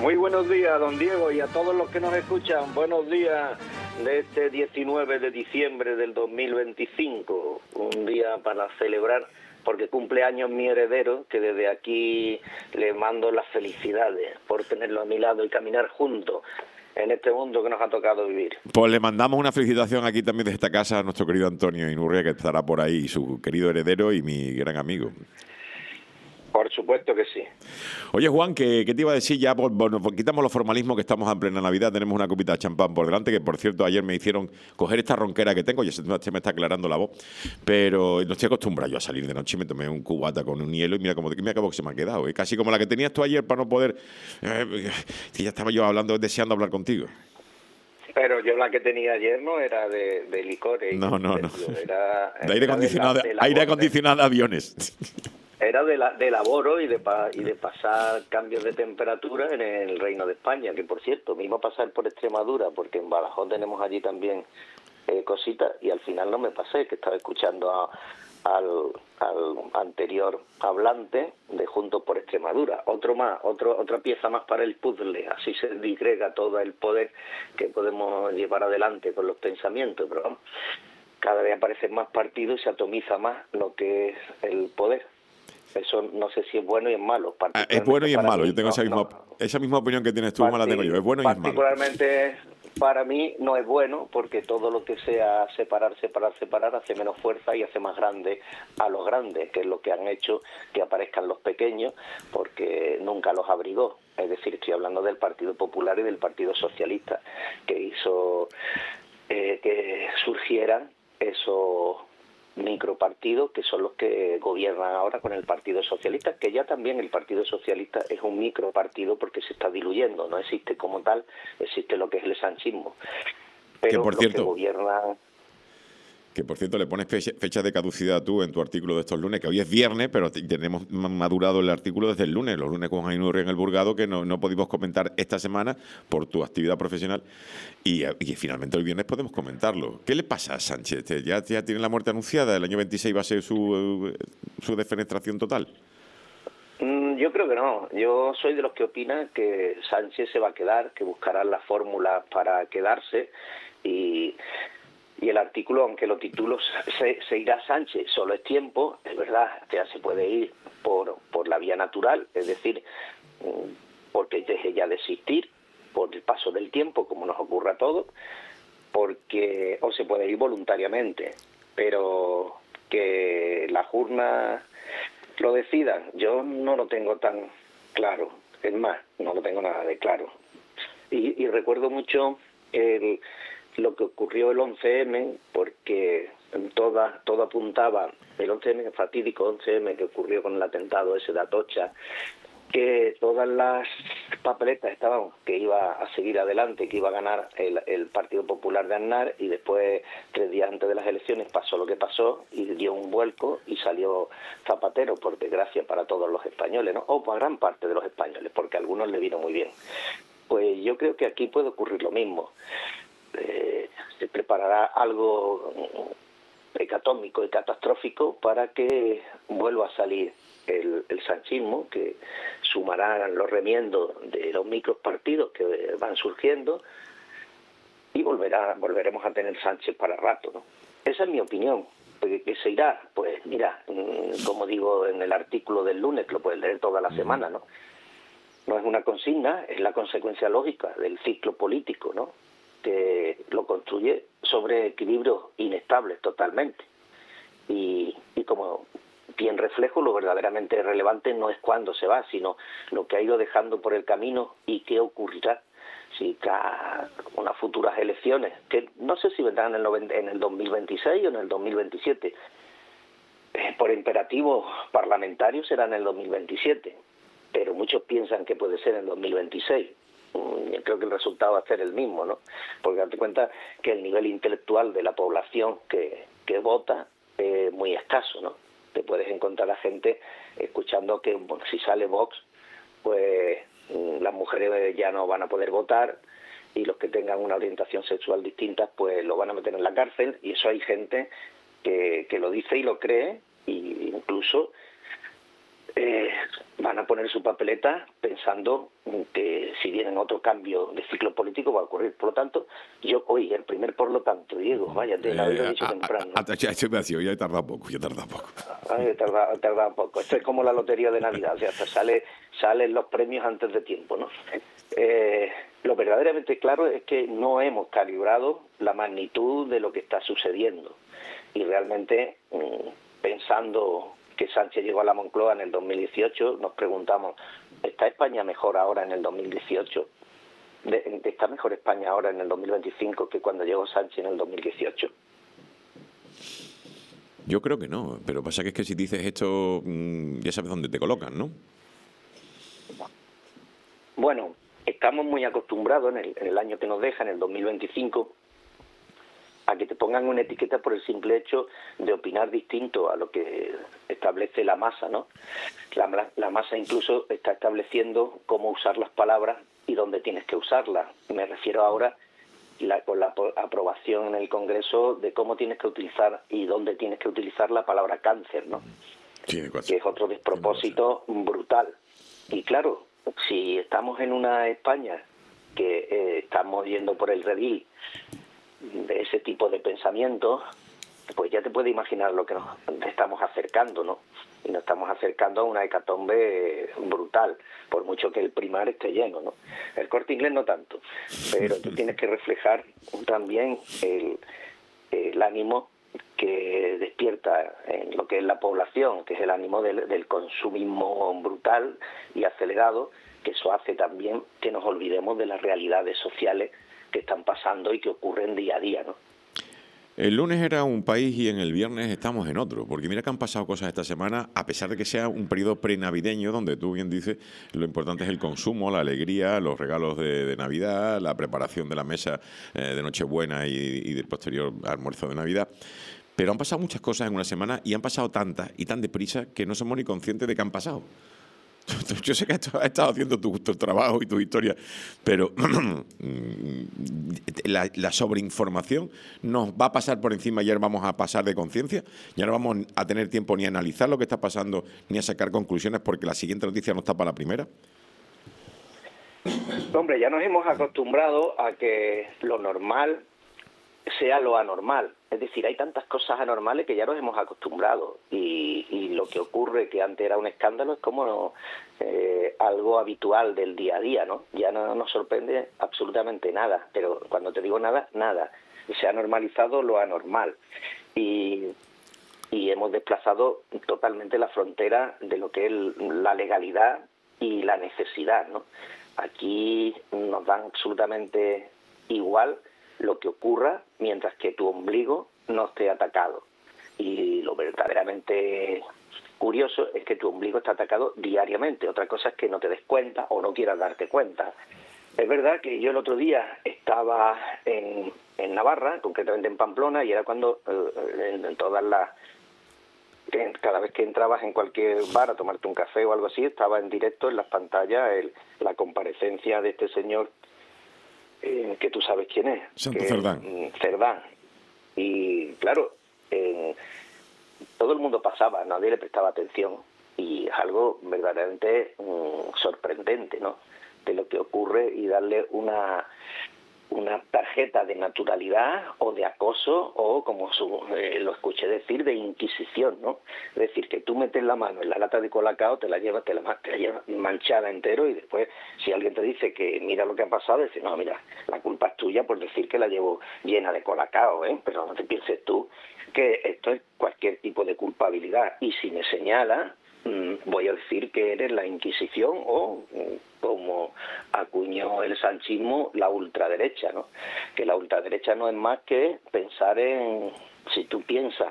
Muy buenos días, don Diego, y a todos los que nos escuchan. Buenos días de este 19 de diciembre del 2025, un día para celebrar, porque cumple años mi heredero, que desde aquí le mando las felicidades por tenerlo a mi lado y caminar juntos en este mundo que nos ha tocado vivir. Pues le mandamos una felicitación aquí también desde esta casa a nuestro querido Antonio Inurria, que estará por ahí, su querido heredero y mi gran amigo. Por supuesto que sí. Oye, Juan, ¿qué te iba a decir ya? Bueno, pues quitamos los formalismos, que estamos en plena Navidad, tenemos una copita de champán por delante, que por cierto ayer me hicieron coger esta ronquera que tengo, y se me está aclarando la voz, pero no estoy acostumbrado yo a salir de noche y me tomé un cubata con un hielo y mira cómo que se me ha quedado, ¿eh? Casi como la que tenías tú ayer para no poder... que ya estaba yo deseando hablar contigo. Pero yo la que tenía ayer no era de licores. No. Era de aire acondicionado de aviones. Era de laboro y de pasar cambios de temperatura en el Reino de España, que por cierto, me iba a pasar por Extremadura, porque en Badajoz tenemos allí también cositas, y al final no me pasé, que estaba escuchando al anterior hablante de Juntos por Extremadura. Otra pieza más para el puzzle, así se disgrega todo el poder que podemos llevar adelante con los pensamientos, pero vamos, cada vez aparecen más partidos y se atomiza más lo que es el poder. Eso no sé si es bueno y es malo. Es bueno y es malo. Yo tengo esa misma opinión que tienes tú, la tengo yo. Es bueno y es malo. Particularmente para mí no es bueno, porque todo lo que sea separar hace menos fuerza y hace más grande a los grandes, que es lo que han hecho que aparezcan los pequeños, porque nunca los abrigó. Es decir, estoy hablando del Partido Popular y del Partido Socialista, que hizo que surgieran esos micropartidos que son los que gobiernan ahora con el Partido Socialista, que ya también el Partido Socialista es un micropartido porque se está diluyendo, no existe como tal, existe lo que es el sanchismo. Pero que por cierto, los que gobiernan... Que por cierto le pones fecha de caducidad tú en tu artículo de estos lunes, que hoy es viernes, pero tenemos madurado el artículo desde el lunes. Los lunes con Jaime Inurria en el Burgado, que no pudimos comentar esta semana por tu actividad profesional, y finalmente el viernes podemos comentarlo. ¿Qué le pasa a Sánchez? ¿Ya tiene la muerte anunciada? ¿El año 26 va a ser su defenestración total? Yo creo que no. Yo soy de los que opinan que Sánchez se va a quedar, que buscarán la fórmula para quedarse, y el artículo, aunque lo titulo se irá Sánchez, solo es tiempo, es verdad, ya se puede ir por la vía natural, es decir, porque deje ya de existir, por el paso del tiempo, como nos ocurre a todos, o se puede ir voluntariamente, pero que las urnas lo decidan, yo no lo tengo tan claro, es más, no lo tengo nada de claro. Y recuerdo mucho lo que ocurrió el 11M, porque todo apuntaba, el 11M, el fatídico 11M que ocurrió con el atentado ese de Atocha, que todas las papeletas estaban que iba a seguir adelante, que iba a ganar el Partido Popular de Aznar, y después, 3 días antes de las elecciones, pasó lo que pasó y dio un vuelco y salió Zapatero, por desgracia para todos los españoles, ¿no? O para gran parte de los españoles, porque a algunos le vino muy bien. Pues yo creo que aquí puede ocurrir lo mismo. Se preparará algo hecatómico y catastrófico para que vuelva a salir el sanchismo, que sumará los remiendos de los micropartidos que van surgiendo, y volveremos a tener Sánchez para rato, ¿no? Esa es mi opinión. ¿Que se irá? Pues mira, como digo en el artículo del lunes, que lo puedes leer toda la semana, ¿no? No es una consigna, es la consecuencia lógica del ciclo político, ¿no?, que lo construye sobre equilibrios inestables totalmente. Y como bien reflejo, lo verdaderamente relevante no es cuándo se va, sino lo que ha ido dejando por el camino y qué ocurrirá si unas futuras elecciones, que no sé si vendrán en el 2026 o en el 2027. Por imperativo parlamentario será en el 2027, pero muchos piensan que puede ser en el 2026. Creo que el resultado va a ser el mismo, ¿no? Porque date cuenta que el nivel intelectual de la población que vota es muy escaso, ¿no? Te puedes encontrar a gente escuchando que si sale Vox, pues las mujeres ya no van a poder votar, y los que tengan una orientación sexual distinta pues lo van a meter en la cárcel, y eso hay gente que lo dice y lo cree, y incluso van a poner su papeleta pensando que si vienen otro cambio de ciclo político va a ocurrir. Por lo tanto, yo hoy, el primer por lo tanto, Diego, vaya, te lo había dicho temprano. Ya he tardado poco. He tardado poco. Esto es como la lotería de Navidad, o sea, hasta salen los premios antes de tiempo, ¿no? Lo verdaderamente claro es que no hemos calibrado la magnitud de lo que está sucediendo. Y realmente, pensando que Sánchez llegó a la Moncloa en el 2018, nos preguntamos, ¿está España mejor ahora en el 2018? ¿Está mejor España ahora en el 2025 que cuando llegó Sánchez en el 2018? Yo creo que no, pero pasa que es que si dices esto, ya sabes dónde te colocan, ¿no? Bueno, estamos muy acostumbrados en el año que nos deja, en el 2025, a que te pongan una etiqueta por el simple hecho de opinar distinto a lo que establece la masa, ¿no? La masa incluso está estableciendo cómo usar las palabras y dónde tienes que usarlas. Me refiero ahora con la aprobación en el Congreso de cómo tienes que utilizar y dónde tienes que utilizar la palabra cáncer, ¿no? Sí, que es otro despropósito brutal. Y claro, si estamos en una España que estamos yendo por el redil de ese tipo de pensamientos, pues ya te puedes imaginar lo que nos estamos acercando, ¿no? Y nos estamos acercando a una hecatombe brutal, por mucho que el Primar esté lleno, ¿no? El Corte Inglés no tanto, pero tú tienes que reflejar también el ánimo que despierta en lo que es la población, que es el ánimo del consumismo brutal y acelerado, que eso hace también que nos olvidemos de las realidades sociales que están pasando y que ocurren día a día, ¿no? El lunes era un país y en el viernes estamos en otro, porque mira que han pasado cosas esta semana, a pesar de que sea un periodo prenavideño, donde tú bien dices, lo importante es el consumo, la alegría, los regalos de Navidad, la preparación de la mesa de Nochebuena y del posterior almuerzo de Navidad. Pero han pasado muchas cosas en una semana y han pasado tantas y tan deprisa que no somos ni conscientes de que han pasado. Yo sé que has estado haciendo tu trabajo y tu historia, pero la sobreinformación nos va a pasar por encima y ahora vamos a pasar de conciencia. Ya no vamos a tener tiempo ni a analizar lo que está pasando ni a sacar conclusiones porque la siguiente noticia no está para la primera. Hombre, ya nos hemos acostumbrado a que lo normal sea lo anormal. Es decir, hay tantas cosas anormales que ya nos hemos acostumbrado y lo que ocurre, que antes era un escándalo, es como algo habitual del día a día, ¿no? Ya no nos sorprende absolutamente nada, pero cuando te digo nada, nada. Se ha normalizado lo anormal y hemos desplazado totalmente la frontera de lo que es la legalidad y la necesidad, ¿no? Aquí nos dan absolutamente igual lo que ocurra mientras que tu ombligo no esté atacado. Y lo verdaderamente curioso es que tu ombligo está atacado diariamente. Otra cosa es que no te des cuenta o no quieras darte cuenta. Es verdad que yo el otro día estaba en Navarra, concretamente en Pamplona, y era cuando en todas las... Cada vez que entrabas en cualquier bar a tomarte un café o algo así, estaba en directo en las pantallas la comparecencia de este señor que tú sabes quién es. Santo Cerdán. Cerdán. Y claro, todo el mundo pasaba, nadie le prestaba atención. Y es algo verdaderamente sorprendente, ¿no? De lo que ocurre y darle una tarjeta de naturalidad o de acoso o, como lo escuché decir, de inquisición, ¿no? Es decir, que tú metes la mano en la lata de Colacao, te la llevas manchada entero y después, si alguien te dice que mira lo que ha pasado, dices, no, mira, la culpa es tuya por decir que la llevo llena de Colacao, ¿eh? Pero no te pienses tú que esto es cualquier tipo de culpabilidad. Y si me señala, voy a decir que eres la Inquisición o, como acuñó el sanchismo, la ultraderecha, ¿no? Que la ultraderecha no es más que pensar en, si tú piensas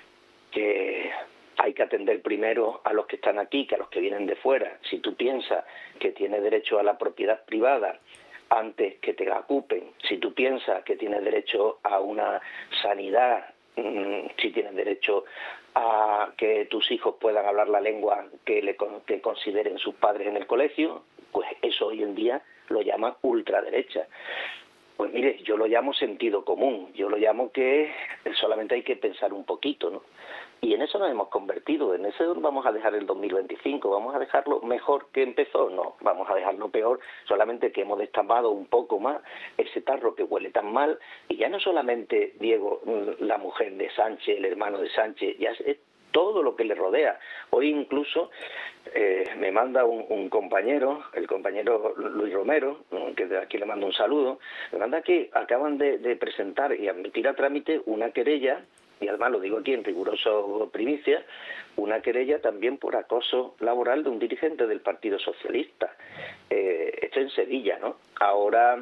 que hay que atender primero a los que están aquí que a los que vienen de fuera, si tú piensas que tienes derecho a la propiedad privada antes que te la ocupen, si tú piensas que tienes derecho a una sanidad, si tienes derecho a que tus hijos puedan hablar la lengua que consideren sus padres en el colegio, pues eso hoy en día lo llaman ultraderecha. Pues mire, yo lo llamo sentido común, yo lo llamo que solamente hay que pensar un poquito, ¿no? Y en eso nos hemos convertido, en eso vamos a dejar el 2025, ¿vamos a dejarlo mejor que empezó? No, vamos a dejarlo peor, solamente que hemos destapado un poco más ese tarro que huele tan mal, y ya no solamente Diego, la mujer de Sánchez, el hermano de Sánchez, ya es todo lo que le rodea. Hoy incluso me manda un compañero, el compañero Luis Romero, que de aquí le mando un saludo, me manda que acaban de presentar y admitir a trámite una querella, y además lo digo aquí en riguroso primicia, una querella también por acoso laboral de un dirigente del Partido Socialista. Esto en Sevilla, ¿no? Ahora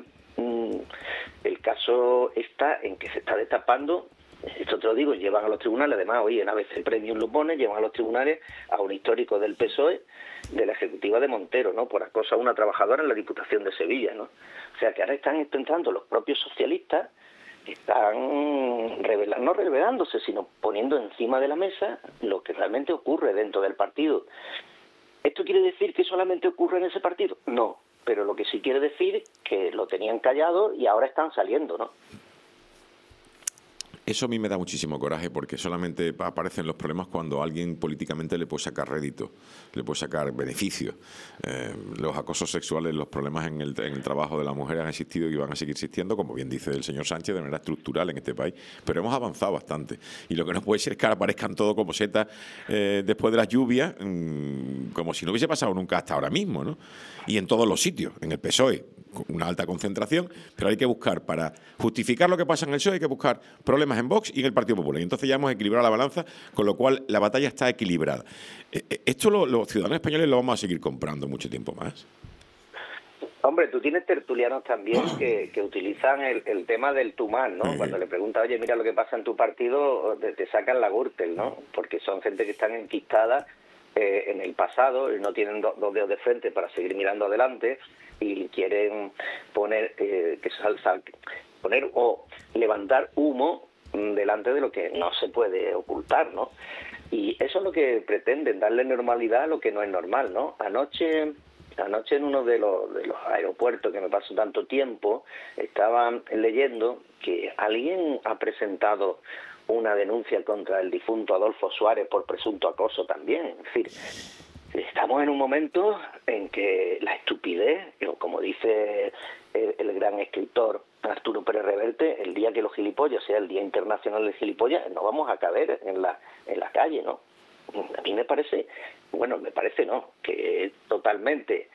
el caso está en que se está destapando. Esto te lo digo, llevan a los tribunales, además hoy en ABC Premium lo pone, llevan a los tribunales a un histórico del PSOE, de la ejecutiva de Montero, ¿no? Por acoso a una trabajadora en la Diputación de Sevilla, ¿no? O sea que ahora están intentando los propios socialistas, están no revelándose, sino poniendo encima de la mesa lo que realmente ocurre dentro del partido. ¿Esto quiere decir que solamente ocurre en ese partido? No, pero lo que sí quiere decir que lo tenían callado y ahora están saliendo, ¿no? Eso a mí me da muchísimo coraje porque solamente aparecen los problemas cuando a alguien políticamente le puede sacar rédito, le puede sacar beneficio. Los acosos sexuales, los problemas en el trabajo de las mujeres han existido y van a seguir existiendo, como bien dice el señor Sánchez, de manera estructural en este país. Pero hemos avanzado bastante. Y lo que no puede ser es que ahora aparezcan todos como setas después de las lluvias, como si no hubiese pasado nunca hasta ahora mismo, ¿no? Y en todos los sitios, en el PSOE, una alta concentración, pero hay que buscar, para justificar lo que pasa en el PSOE, hay que buscar problemas en Vox y en el Partido Popular. Y entonces ya hemos equilibrado la balanza, con lo cual la batalla está equilibrada. Esto los ciudadanos españoles lo vamos a seguir comprando mucho tiempo más. Hombre, tú tienes tertulianos también que utilizan el tema del tú más, ¿no? Cuando le preguntas, oye, mira lo que pasa en tu partido, te sacan la Gürtel, ¿no? Porque son gente que están enquistada en el pasado y no tienen dos dedos de frente para seguir mirando adelante y quieren poner poner o levantar humo delante de lo que no se puede ocultar, ¿no? Y eso es lo que pretenden, darle normalidad a lo que no es normal, ¿no? Anoche en uno de los aeropuertos que me paso tanto tiempo, estaban leyendo que alguien ha presentado una denuncia contra el difunto Adolfo Suárez por presunto acoso también. Es decir, estamos en un momento en que la estupidez, o como dice el gran escritor Arturo Pérez Reverte, el día que los gilipollas sea el Día Internacional del Gilipollas, no vamos a caber en la calle, ¿no? A mí me parece que es totalmente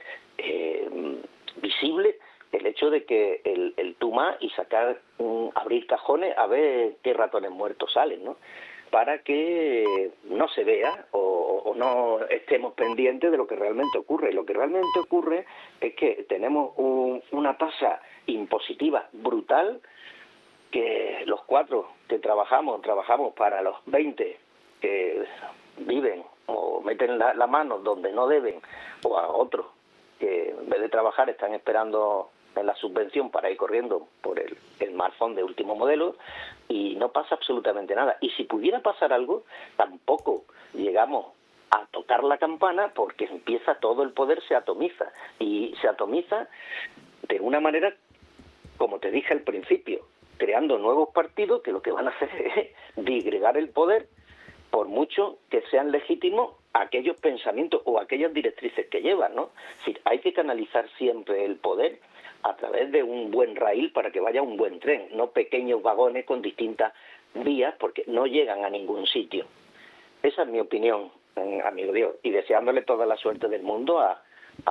visible el hecho de que el Tuma y sacar, abrir cajones a ver qué ratones muertos salen, ¿no? Para que no se vea o no estemos pendientes de lo que realmente ocurre. Y lo que realmente ocurre es que tenemos una tasa impositiva brutal, que los 4 que trabajamos para los 20 que viven o meten la mano donde no deben, o a otros que en vez de trabajar están esperando en la subvención para ir corriendo por el smartphone de último modelo, y no pasa absolutamente nada. Y si pudiera pasar algo, tampoco llegamos a tocar la campana, porque empieza todo el poder, se atomiza, y se atomiza de una manera, como te dije al principio, creando nuevos partidos que lo que van a hacer es disgregar el poder, por mucho que sean legítimos aquellos pensamientos o aquellas directrices que llevan, ¿no? Es decir, hay que canalizar siempre el poder a través de un buen raíl para que vaya un buen tren, no pequeños vagones con distintas vías, porque no llegan a ningún sitio. Esa es mi opinión, amigo Dios, y deseándole toda la suerte del mundo a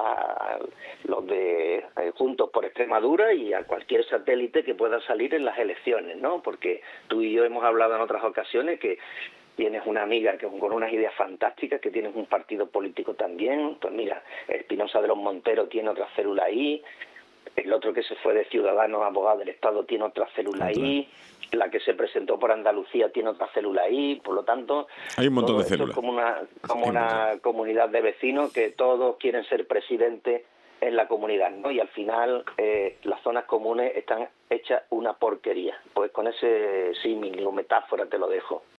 los de Juntos por Extremadura y a cualquier satélite que pueda salir en las elecciones, ¿no? Porque tú y yo hemos hablado en otras ocasiones que tienes una amiga que con unas ideas fantásticas, que tienes un partido político también. Pues mira, Espinosa de los Monteros tiene otra célula ahí, el otro que se fue de Ciudadanos, abogado del Estado, tiene otra célula ahí, la que se presentó por Andalucía tiene otra célula ahí. Por lo tanto, hay un montón de células. Es como una comunidad de vecinos que todos quieren ser presidentes en la comunidad, ¿no? Y al final las zonas comunes están hechas una porquería. Pues con ese símil o metáfora te lo dejo.